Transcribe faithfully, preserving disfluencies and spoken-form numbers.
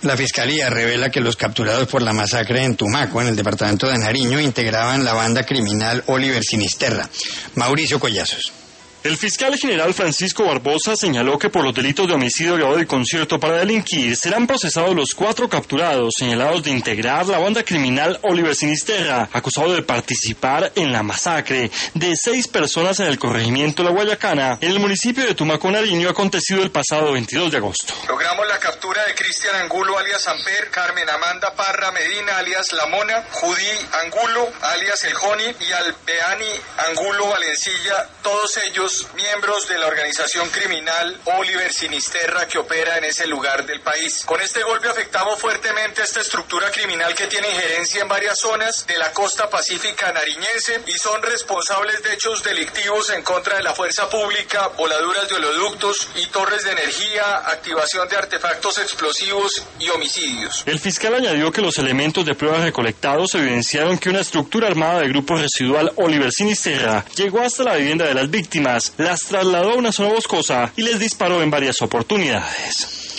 La Fiscalía revela que los capturados por la masacre en Tumaco, en el departamento de Nariño, integraban la banda criminal Oliver Sinisterra. Mauricio Collazos. El fiscal general Francisco Barbosa señaló que por los delitos de homicidio agravado y concierto para delinquir serán procesados los cuatro capturados señalados de integrar la banda criminal Oliver Sinisterra, acusado de participar en la masacre de seis personas en el corregimiento La Guayacana, en el municipio de Tumaco, Nariño, acontecido el pasado veintidós de agosto. Logramos la captura de Cristian Angulo, alias Amper, Carmen Amanda Parra Medina, alias La Mona, Judí Angulo, alias El Joni, y Albeani Angulo Valencilla, todos ellos miembros de la organización criminal Oliver Sinisterra que opera en ese lugar del país. Con este golpe afectamos fuertemente a esta estructura criminal que tiene injerencia en varias zonas de la costa pacífica nariñense y son responsables de hechos delictivos en contra de la fuerza pública, voladuras de oleoductos y torres de energía, activación de artefactos explosivos y homicidios. El fiscal añadió que los elementos de pruebas recolectados evidenciaron que una estructura armada del grupo residual Oliver Sinisterra llegó hasta la vivienda de las víctimas, las trasladó a una zona boscosa y les disparó en varias oportunidades.